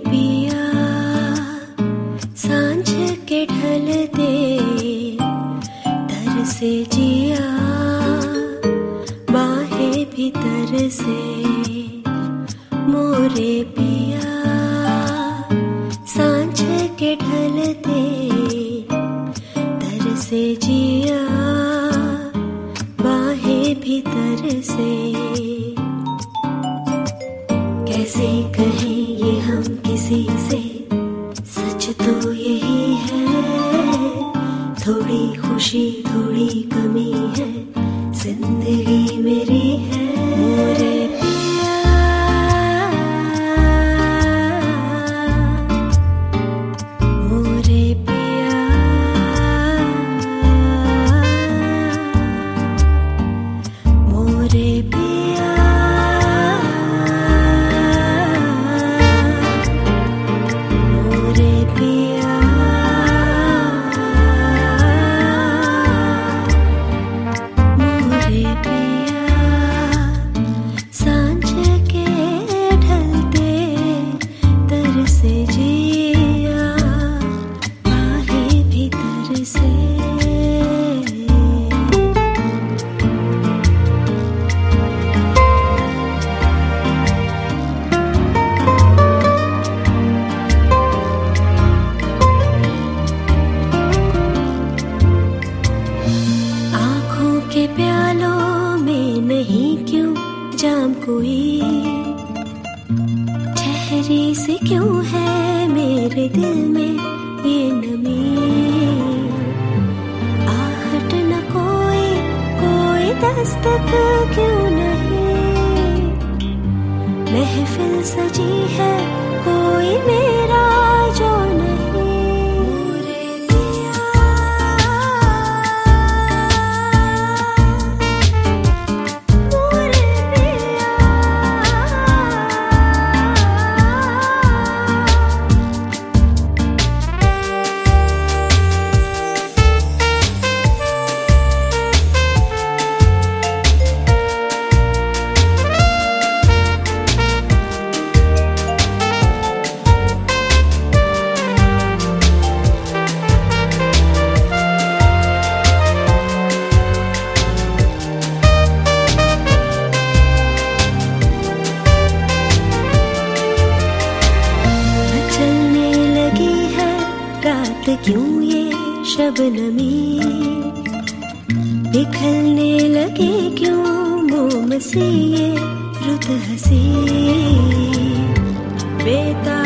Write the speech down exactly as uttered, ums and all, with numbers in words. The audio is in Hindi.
पिया सांझ के ढलते तर से जिया बाहें भीतर से मोरे पिया सांझ के ढलते तर से जिया बाहें भीतर से। कैसे कहें ये हम किसी से, सच तो यही है, थोड़ी खुशी थोड़ी कमी है, जिंदगी मेरी है। मोरे पिया मोरे पिया मोरे पिया मोरे पिया मोरे पिया सांझ के ढलते तर से जिया बाहें भीतर से। आँखों के प्यालों में नहीं क्यों जाम कोई, ठहरी से क्यों है मेरे दिल में ये नमी। आहट न कोई कोई दस्तक क्यों नहीं, महफिल सजी है कोई मेरा जो नहीं। मोरे पिया मोरे पिया चलने लगी है रात क्यों ये शबनमी, बिखरने लगे क्यों मोम से ये रुत हंसी। बेता